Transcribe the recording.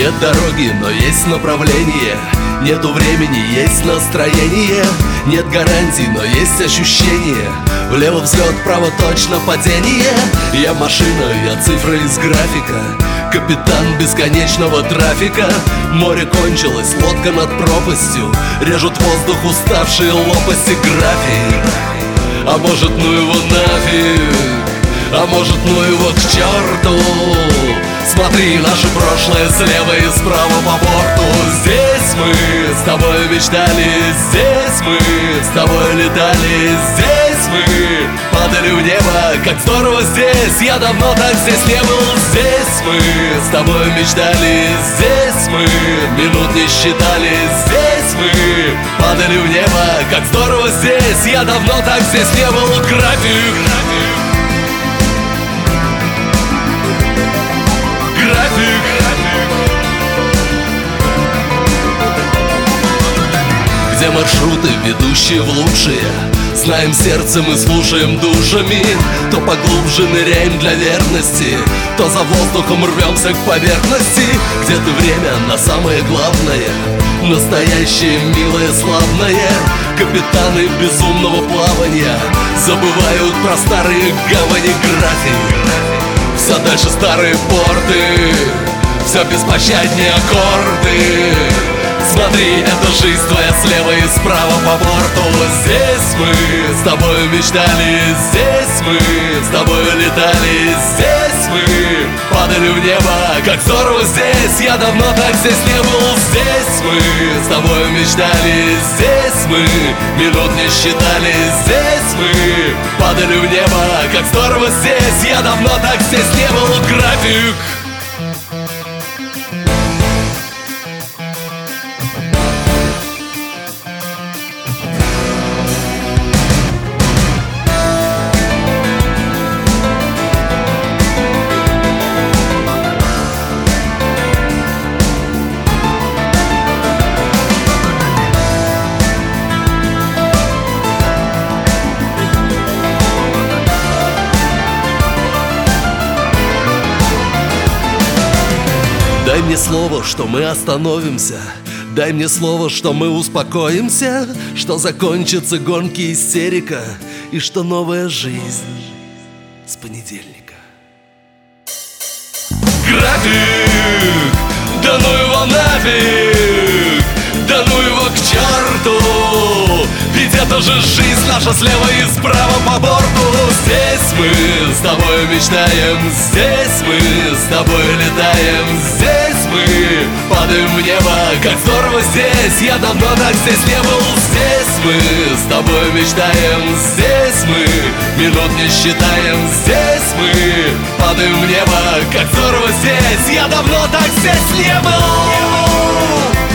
Нет дороги, но есть направление. Нету времени, есть настроение. Нет гарантий, но есть ощущение. Влево взлет, вправо точно падение. Я машина, я цифра из графика. Капитан бесконечного трафика. Море кончилось, лодка над пропастью. Режут воздух уставшие лопасти. График. А может, ну его нафиг. А может, ну его к черту. Смотри, наше прошлое слева и справа по борту. Здесь мы с тобой мечтали, здесь мы с тобой летали, здесь мы падали в небо, как здорово здесь. Я давно так здесь не был. Здесь мы с тобой мечтали, здесь мы минут не считали, здесь мы падали в небо, как здорово здесь. Я давно так здесь не был. График. Где маршруты, ведущие в лучшие. Знаем сердцем и слушаем душами. То поглубже ныряем для верности, то за воздухом рвемся к поверхности. Где-то время на самое главное, настоящее, милое, славное. Капитаны безумного плавания забывают про старые гавани. График. Все дальше старые порты, все беспощаднее аккорды. Смотри, это жизнь твоя слева и справа по борту. Здесь мы с тобой мечтали, здесь мы с тобой летали, здесь мы падали в небо, как здорово здесь. Я давно так здесь не был. Здесь мы с тобой мечтали, здесь мы минут не считали, здесь мы падали в небо, как здорово здесь. Я давно так здесь не был. График. Дай мне слово, что мы остановимся. Дай мне слово, что мы успокоимся, что закончатся гонки и истерика, и что новая жизнь с понедельника. График! Да ну его нафиг! Да ну его к черту! Ведь это же жизнь наша слева и справа по борту. Здесь мы с тобой мечтаем, здесь мы с тобой летаем, здесь мы падаем в небо, как здорово здесь. Я давно так здесь не был. Здесь мы с тобой мечтаем, здесь мы минут не считаем, здесь мы падаем в небо, как здорово здесь. Я давно так здесь не был.